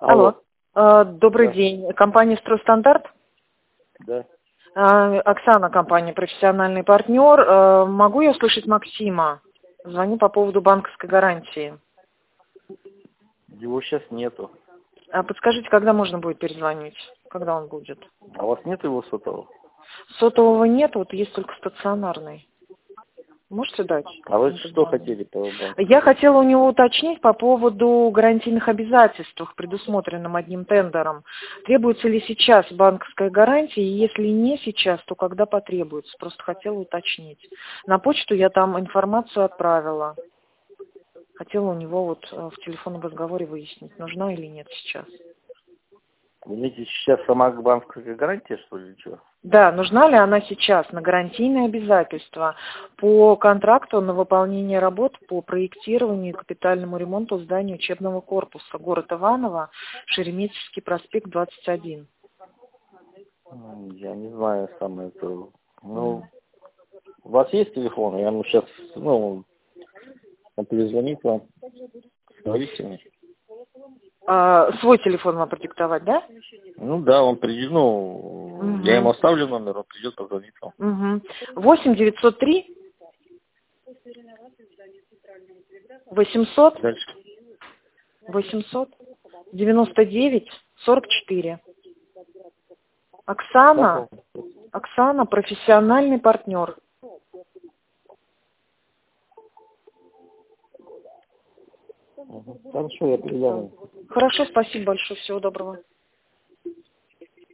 Алло. Алло. Добрый Да. день. Компания «Стройстандарт». Да. Оксана, компания «Профессиональный партнер». Могу я услышать Максима? Звоню по поводу банковской гарантии. Его сейчас нету. Подскажите, когда можно будет перезвонить? Когда он будет? А у вас нет его сотового? Сотового нет, вот есть только стационарный. Можете дать? А вы Он что позвонит. хотели по банку? Я хотела у него уточнить по поводу гарантийных обязательств, предусмотренным одним тендером. Требуется ли сейчас банковская гарантия, и если не сейчас, то когда потребуется? Просто хотела уточнить. На почту я там информацию отправила. Хотела у него вот в телефонном разговоре выяснить, нужна или нет сейчас. Вы имеете сейчас сама банковская гарантия, что ли, или что? Да, нужна ли она сейчас на гарантийные обязательства по контракту на выполнение работ по проектированию и капитальному ремонту здания учебного корпуса, город Иваново, Шереметьевский проспект, 21. Я не знаю самое это. Ну, у вас есть телефон? Я ему сейчас, он перезвонит вам. Говорите мне. Свой телефон вам продиктовать, да? Ну да, он придет, я ему оставлю номер, он придет, позвонит вам. Угу. 8 903 800 Дальше. 800 99 44. Оксана, профессиональный партнер. Хорошо, я перезвоню. Хорошо, спасибо большое, всего доброго.